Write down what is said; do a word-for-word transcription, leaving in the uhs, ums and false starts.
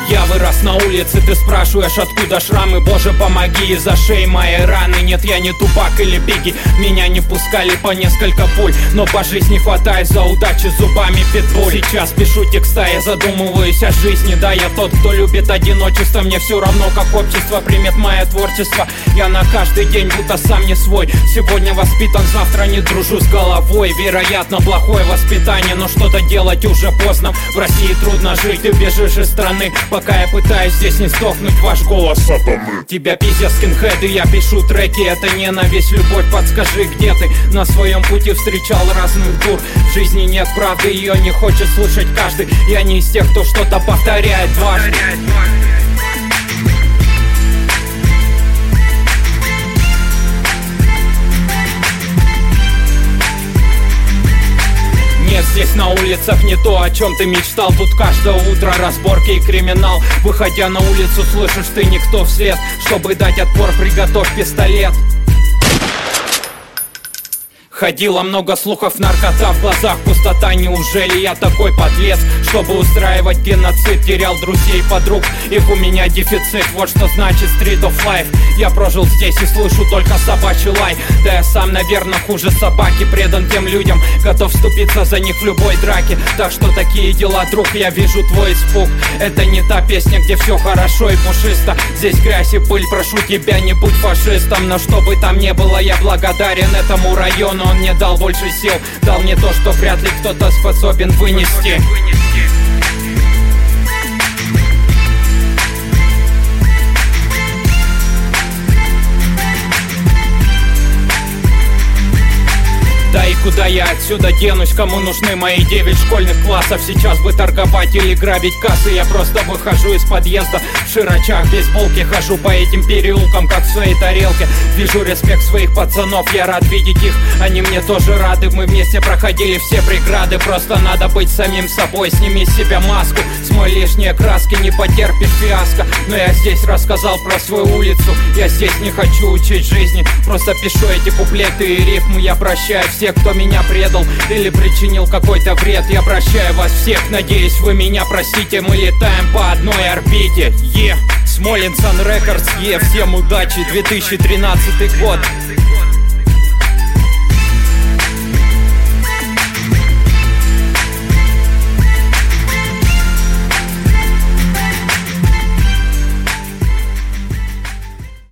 Я вырос на улице, ты спрашиваешь, откуда шрамы. Боже, помоги, из-за шеи моей раны. Нет, я не Тупак или Бигги, меня не пускали по несколько пуль, но по жизни хватает за удачи зубами питбуль. Сейчас пишу текста, я задумываюсь о жизни. Да, я тот, кто любит одиночество. Мне все равно, как общество примет мое творчество. Я на каждый день будто сам не свой. Сегодня воспитан, завтра не дружу с головой. Вероятно, плохое воспитание, но что-то делать уже поздно. В России трудно жить, ты бежишь из страны, пока я пытаюсь здесь не сдохнуть. Ваш голос сатаны. Тебя пиздят скинхеды, я пишу треки. Это ненависть, любовь, подскажи, где ты? На своем пути встречал разных дур. В жизни нет правды, ее не хочет слушать каждый. Я не из тех, кто что-то повторяет дважды. Нет, здесь на улицах не то, о чем ты мечтал. Тут каждое утро разборки и криминал. Выходя на улицу, слышишь ты никто вслед. Чтобы дать отпор, приготовь пистолет. Ходило много слухов, наркота в глазах, пустота. Неужели я такой подлец, чтобы устраивать геноцид? Терял друзей, подруг, их у меня дефицит. Вот что значит Street of Life. Я прожил здесь и слышу только собачий лай. Да я сам, наверное, хуже собаки. Предан тем людям, готов вступиться за них в любой драке. Так что такие дела, друг, я вижу твой испуг. Это не та песня, где все хорошо и пушисто. Здесь грязь и пыль, прошу тебя, не будь фашистом. Но что бы там ни было, я благодарен этому району. Он мне дал больше сил, дал мне то, что вряд ли кто-то способен вынести. Да и куда я отсюда денусь? Кому нужны мои девять школьных классов? Сейчас бы торговать или грабить кассы. Я просто выхожу из подъезда в широчах, в бейсболке. Хожу по этим переулкам, как в своей тарелке. Вижу респект своих пацанов, я рад видеть их. Они мне тоже рады, мы вместе проходили все преграды. Просто надо быть самим собой, сними с себя маску. Смой лишние краски, не потерпишь фиаско. Но я здесь рассказал про свою улицу. Я здесь не хочу учить жизни, просто пишу эти куплеты и рифмы. Я прощаю всех, кто меня предал или причинил какой-то вред. Я прощаю вас всех, надеюсь, вы меня простите. Мы летаем по одной орбите. Е, yeah. Смолин Сан Рекордс, е, yeah. Всем удачи, две тысячи тринадцатый год.